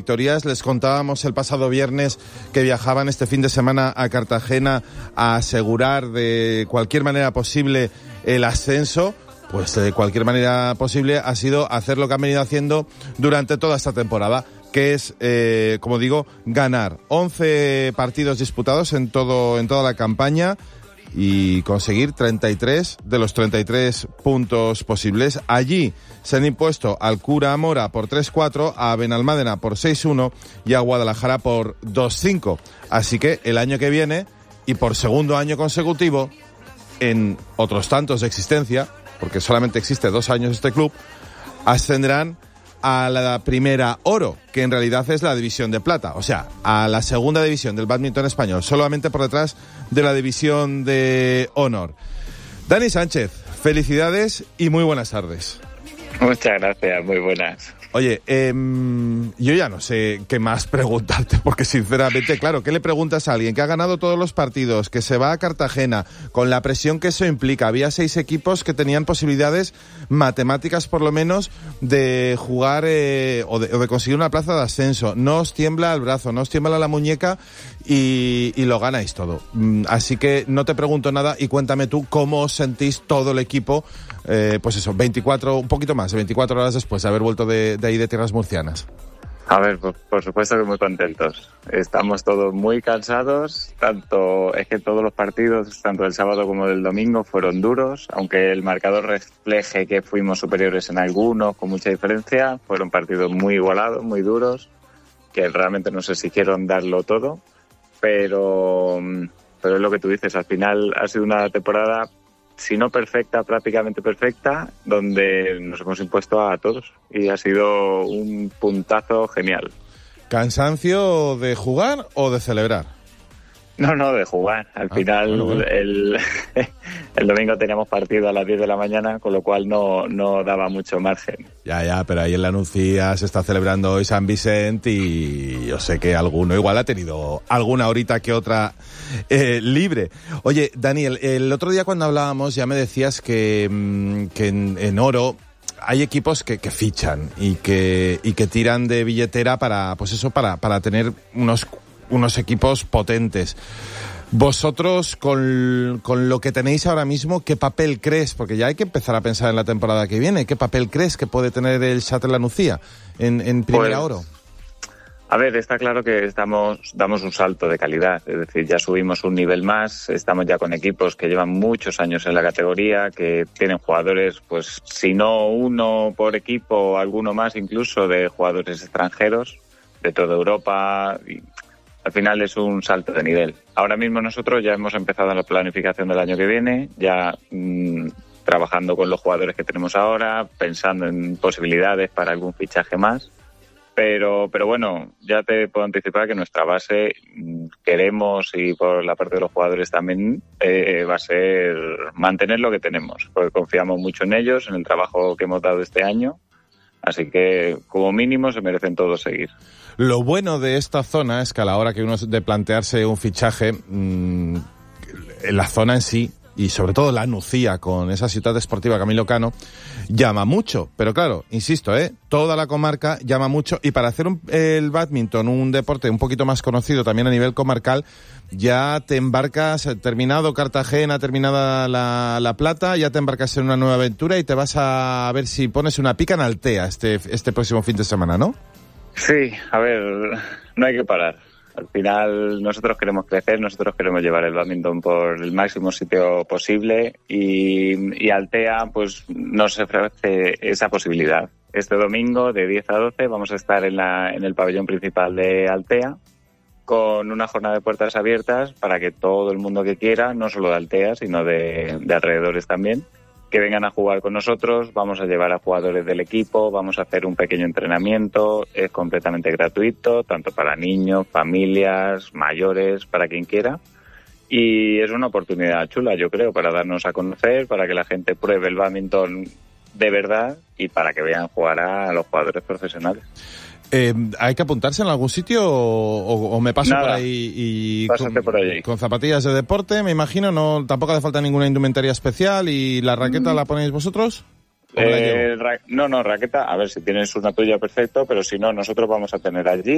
victorias. Les contábamos el pasado viernes que viajaban este fin de semana a Cartagena a asegurar de cualquier manera posible el ascenso. Pues de cualquier manera posible ha sido hacer lo que han venido haciendo durante toda esta temporada, que es, como digo, ganar 11 partidos disputados en toda la campaña y conseguir 33 de los 33 puntos posibles. Allí se han impuesto al Cura Mora por 3-4, a Benalmádena por 6-1 y a Guadalajara por 2-5. Así que el año que viene, y por segundo año consecutivo, en otros tantos de existencia, porque solamente existe 2 años este club, ascenderán a la primera oro, que en realidad es la división de plata, o sea, a la segunda división del bádminton español, solamente por detrás de la división de honor. Dani Sánchez, felicidades y muy buenas tardes. Muchas gracias, muy buenas. Oye, yo ya no sé qué más preguntarte, porque sinceramente, claro, ¿qué le preguntas a alguien que ha ganado todos los partidos, que se va a Cartagena, con la presión que eso implica? Había 6 equipos que tenían posibilidades matemáticas, por lo menos, de jugar o de conseguir una plaza de ascenso. No os tiembla el brazo, no os tiembla la muñeca y lo ganáis todo. Así que no te pregunto nada y cuéntame tú cómo os sentís todo el equipo, pues eso, un poquito más de 24 horas después de haber vuelto de ahí de tierras murcianas. A ver, por supuesto que muy contentos. Estamos todos muy cansados, es que todos los partidos, tanto del sábado como del domingo, fueron duros, aunque el marcador refleje que fuimos superiores en algunos, con mucha diferencia. Fueron partidos muy igualados, muy duros, que realmente nos exigieron darlo todo, pero es lo que tú dices, al final ha sido una temporada, si no perfecta, prácticamente perfecta, donde nos hemos impuesto a todos y ha sido un puntazo genial. ¿Cansancio de jugar o de celebrar? No, de jugar. Al final, bueno. El domingo teníamos partido a las 10 de la mañana, con lo cual no daba mucho margen. Ya, pero ahí en la Nucía se está celebrando hoy San Vicente y yo sé que alguno igual ha tenido alguna horita que otra libre. Oye, Daniel, el otro día cuando hablábamos ya me decías que en oro hay equipos que fichan y que tiran de billetera para tener unos equipos potentes. Vosotros, con lo que tenéis ahora mismo, ¿qué papel crees? Porque ya hay que empezar a pensar en la temporada que viene. ¿Qué papel crees que puede tener el Shuttle La Nucía en primera oro? A ver, está claro que damos un salto de calidad. Es decir, ya subimos un nivel más. Estamos ya con equipos que llevan muchos años en la categoría, que tienen jugadores, pues si no uno por equipo, alguno más incluso, de jugadores extranjeros de toda Europa. Y al final es un salto de nivel. Ahora mismo nosotros ya hemos empezado la planificación del año que viene, ya trabajando con los jugadores que tenemos ahora, pensando en posibilidades para algún fichaje más. Pero bueno, ya te puedo anticipar que nuestra base queremos, y por la parte de los jugadores también, va a ser mantener lo que tenemos, porque confiamos mucho en ellos, en el trabajo que hemos dado este año. Así que, como mínimo, se merecen todos seguir. Lo bueno de esta zona es que a la hora que uno de plantearse un fichaje, la zona en sí, y sobre todo la Nucía, con esa ciudad esportiva Camilo Cano, llama mucho. Pero claro, insisto, toda la comarca llama mucho, y para hacer el bádminton un deporte un poquito más conocido también a nivel comarcal, ya te embarcas, terminado Cartagena, terminada la Plata, ya te embarcas en una nueva aventura y te vas a ver si pones una pica en Altea este próximo fin de semana, ¿no? Sí, a ver, no hay que parar. Al final nosotros queremos crecer, nosotros queremos llevar el bádminton por el máximo sitio posible y Altea pues nos ofrece esa posibilidad. Este domingo de 10 a 12 vamos a estar en el pabellón principal de Altea con una jornada de puertas abiertas para que todo el mundo que quiera, no solo de Altea sino de alrededores también, que vengan a jugar con nosotros. Vamos a llevar a jugadores del equipo, vamos a hacer un pequeño entrenamiento, es completamente gratuito, tanto para niños, familias, mayores, para quien quiera. Y es una oportunidad chula, yo creo, para darnos a conocer, para que la gente pruebe el bádminton de verdad y para que vean jugar a los jugadores profesionales. ¿Hay que apuntarse en algún sitio o me paso por ahí y por allí con zapatillas de deporte, me imagino? No, tampoco hace falta ninguna indumentaria especial. ¿Y la raqueta la ponéis vosotros? No, raqueta, a ver, si tienes una tuya perfecto, pero si no, nosotros vamos a tener allí